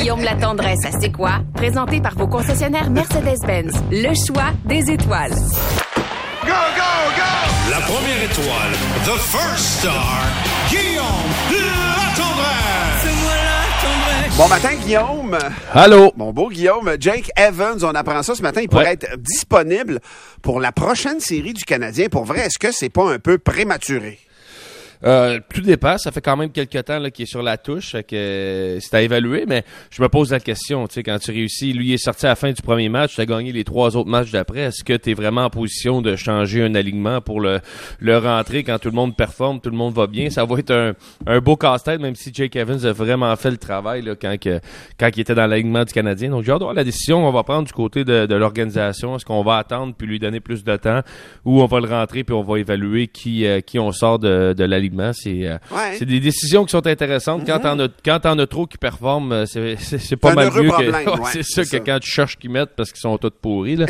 Guillaume Latendresse à C'est quoi? Présenté par vos concessionnaires Mercedes-Benz. Le choix des étoiles. Go, go, go! La première étoile, the first star, Guillaume Latendresse! C'est moi Latendresse! Bon matin, Guillaume. Allô? Mon beau Guillaume. Jake Evans, on apprend ça ce matin. Il pourrait être disponible pour la prochaine série du Canadien. Pour vrai, est-ce que c'est pas un peu prématuré? Tout dépend. Ça fait quand même quelques temps là, qu'il est sur la touche, que c'est à évaluer, mais je me pose la question, tu sais, quand tu réussis, lui il est sorti à la fin du premier match, tu as gagné les 3 autres matchs d'après, est-ce que tu es vraiment en position de changer un alignement pour le rentrer quand tout le monde performe, tout le monde va bien? Ça va être un beau casse-tête, même si Jake Evans a vraiment fait le travail là, quand il était dans l'alignement du Canadien. Donc j'ai hâte de voir la décision qu'on va prendre du côté de l'organisation. Est-ce qu'on va attendre puis lui donner plus de temps, ou on va le rentrer puis on va évaluer qui on sort de l'alignement? C'est des décisions qui sont intéressantes. Quand t'en as trop qui performent, c'est pas mal mieux que... c'est ça que quand tu cherches qu'ils mettent parce qu'ils sont tous pourris. Là.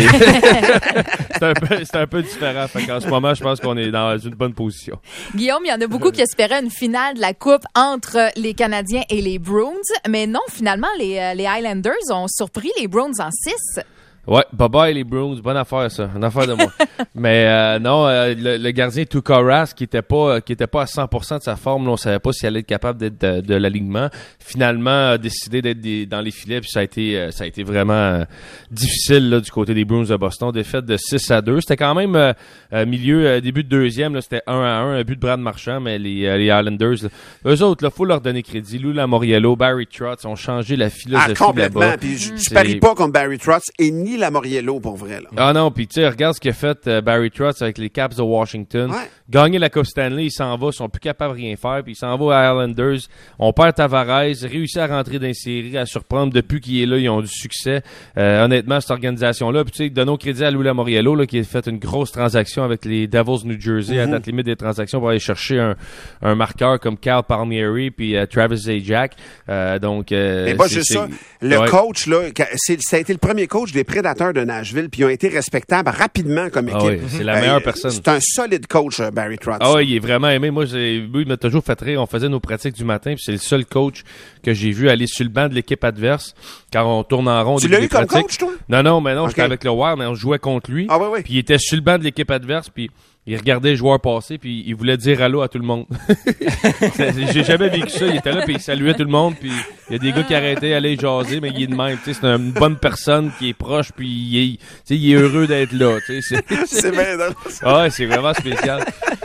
C'est un peu différent. Fait qu'en ce moment, je pense qu'on est dans une bonne position. Guillaume, il y en a beaucoup qui espéraient une finale de la Coupe entre les Canadiens et les Bruins. Mais non, finalement, les Highlanders ont surpris les Bruins en 6. Ouais, bye-bye les Bruins, bonne affaire ça, une affaire de moi. Mais non, le gardien Tuukka Rask qui était pas à 100% de sa forme, là, on savait pas s'il allait être capable d'être de l'alignement. Finalement, a décidé d'être dans les filets, puis ça a été vraiment difficile là, du côté des Bruins de Boston. Défaite de 6-2. C'était quand même début de deuxième, là, c'était 1-1, un but de Brad Marchand, mais les Islanders, là, eux autres, là, faut leur donner crédit. Lou Lamoriello, Barry Trotz ont changé la philosophie complètement. là-bas. Puis je parie pas contre Barry Trotz et ni Lamoriello pour vrai. Là. Ah non, puis tu sais, regarde ce qu'a fait Barry Trotz avec les Caps de Washington. Ouais. Gagner la Coupe Stanley, il s'en va, ils sont plus capables de rien faire, puis il s'en va aux Islanders. On perd Tavares, réussit à rentrer dans les séries, à surprendre depuis qu'il est là, ils ont du succès. Honnêtement, cette organisation-là, puis tu sais, donnons crédit à Lou Lamoriello, là, qui a fait une grosse transaction avec les Devils New Jersey à date limite des transactions pour aller chercher un marqueur comme Cal Palmieri puis Travis Zajac. Mais pas juste ça. Le coach, là, ça a été le premier coach des Prédateurs de Nashville, puis ils ont été respectables rapidement comme équipe. Oui, c'est la meilleure personne. C'est un solide coach, Barry Trotz. Ah oui, il est vraiment aimé. Moi, lui, il m'a toujours fait rire. On faisait nos pratiques du matin, puis c'est le seul coach que j'ai vu aller sur le banc de l'équipe adverse quand on tourne en rond. Tu l'as eu comme coach, toi? Non, j'étais avec le Wild, mais on jouait contre lui. Ah oui. Puis il était sur le banc de l'équipe adverse, puis il regardait les joueurs passer, puis il voulait dire allô à tout le monde. J'ai jamais vécu ça. Il était là, puis il saluait tout le monde, puis il y a des gars qui arrêtaient d'aller jaser, mais il est de même. C'est une bonne personne qui est proche, puis il est heureux d'être là. C'est bien drôle. Ah ouais, c'est vraiment spécial.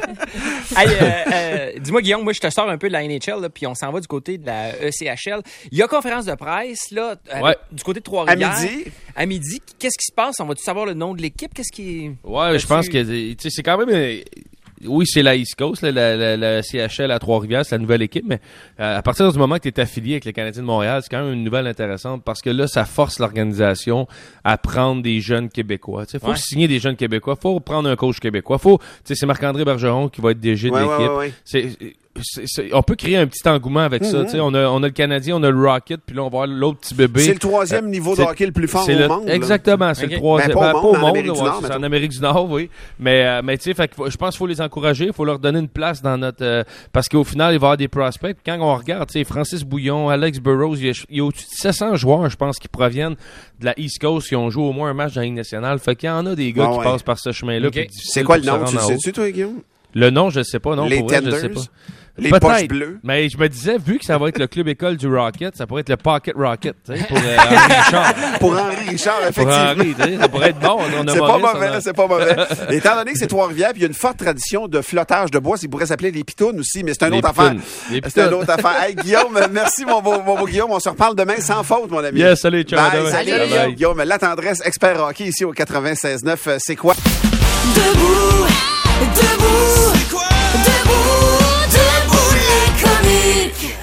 Hey, dis-moi, Guillaume, moi, je te sors un peu de la NHL, là, puis on s'en va du côté de la ECHL. Il y a conférence de presse là, du côté de Trois-Rivières. À midi. Qu'est-ce qui se passe? On va-tu savoir le nom de l'équipe? Qu'est-ce qui... Ouais, je pense que c'est quand même... Oui, c'est la East Coast, la CHL à Trois-Rivières, c'est la nouvelle équipe, mais à partir du moment que tu es affilié avec les Canadiens de Montréal, c'est quand même une nouvelle intéressante parce que là, ça force l'organisation à prendre des jeunes Québécois. Il faut signer des jeunes Québécois, faut prendre un coach québécois, c'est Marc-André Bergeron qui va être DG de l'équipe. On peut créer un petit engouement avec ça. On a le Canadien, on a le Rocket, puis là, on va voir l'autre petit bébé. C'est le troisième niveau de hockey le plus fort au monde. Exactement, c'est le troisième. Pas au monde, c'est en Amérique du Nord, oui. Mais tu sais, je pense qu'il faut les encourager, il faut leur donner une place dans notre... parce qu'au final, il va y avoir des prospects. Puis quand on regarde, tu sais, Francis Bouillon, Alex Burrows, il y a au-dessus de 700 joueurs, je pense, qui proviennent de la East Coast, qui ont joué au moins un match dans la Ligue nationale. Fait qu'il y en a des gars qui passent par ce chemin-là. C'est quoi le nom? Tu le sais-tu, toi, Guillaume? Le nom, je sais pas. Non, les pour vrai, Tenders? je sais pas. Les poches bleues. Mais je me disais, vu que ça va être le club école du Rocket, ça pourrait être le Pocket Rocket, tu sais, pour Henri Richard. Pour Henri Richard, effectivement. Pour Henri, tu sais, ça pourrait être bon. C'est pas mauvais. Étant donné que c'est Trois-Rivières, puis il y a une forte tradition de flottage de bois, ça pourrait s'appeler les pitounes aussi, mais c'est une autre affaire. C'est une autre affaire. Hey, Guillaume, merci, mon beau Guillaume. On se reparle demain sans faute, mon ami. Yes, salut, ciao. Salut, Guillaume. Latendresse, expert hockey ici au 96.9. C'est quoi? Debout, debout, c'est quoi? Debout, debout les comiques.